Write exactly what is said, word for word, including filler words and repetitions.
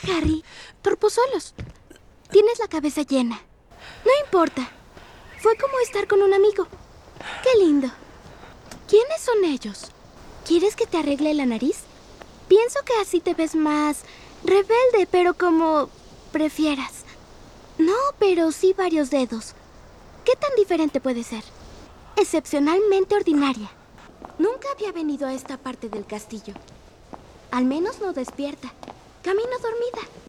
Harry. Torposolos. Tienes la cabeza llena. No importa. Fue como estar con un amigo. ¡Qué lindo! ¿Quiénes son ellos? ¿Quieres que te arregle la nariz? Pienso que así te ves más rebelde, pero como prefieras. No, pero sí varios dedos. ¿Qué tan diferente puede ser? Excepcionalmente ordinaria. Nunca había venido a esta parte del castillo. Al menos no despierta. Camino dormida.